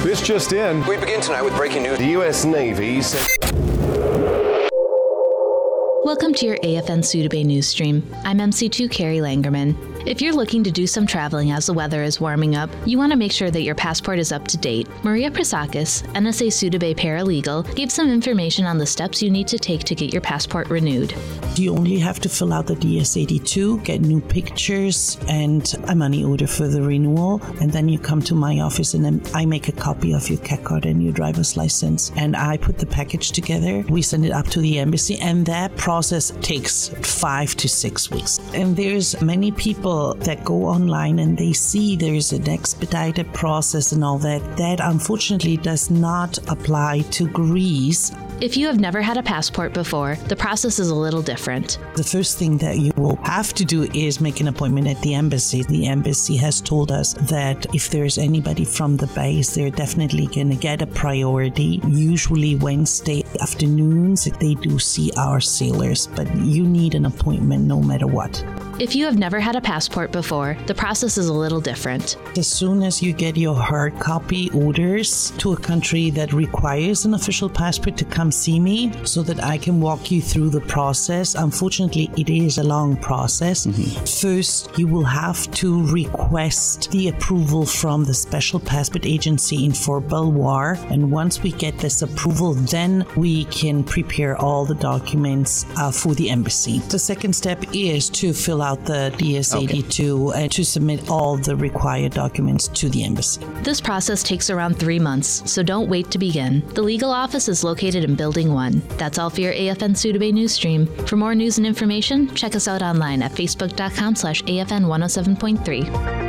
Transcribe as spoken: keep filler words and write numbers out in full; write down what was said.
This just in. We begin tonight with breaking news. The U S Navy said... Welcome to your A F N Suda Bay news stream. I'm M C two Carrie Langerman. If you're looking to do some traveling as the weather is warming up, you want to make sure that your passport is up to date. Maria Prasakis, N S A Suda Bay paralegal, gave some information on the steps you need to take to get your passport renewed. You only have to fill out the D S eighty-two, get new pictures, and a money order for the renewal. And then you come to my office and then I make a copy of your C A C card and your driver's license. And I put the package together. We send it up to the embassy, and that process takes five to six weeks. And there's many people that go online and they see there's an expedited process and all that. That unfortunately does not apply to Greece. If you have never had a passport before, the process is a little different. The first thing that you will have to do is make an appointment at the embassy. The embassy has told us that if there's anybody from the base, they're definitely going to get a priority. Usually Wednesday afternoons, they do see our sailors, but you need an appointment no matter what. If you have never had a passport before, the process is a little different. As soon as you get your hard copy orders to a country that requires an official passport to come see me so that I can walk you through the process. Unfortunately, it is a long process. Mm-hmm. First, you will have to request the approval from the Special Passport Agency in Fort Belvoir. And once we get this approval, then we can prepare all the documents uh, for the embassy. The second step is to fill out the D S eighty-two okay. and to submit all the required documents to the embassy. This process takes around three months, so don't wait to begin. The legal office is located in Building one. That's all for your A F N Suda Bay news stream. For more news and information, check us out online at facebook.com slash AFN107.3.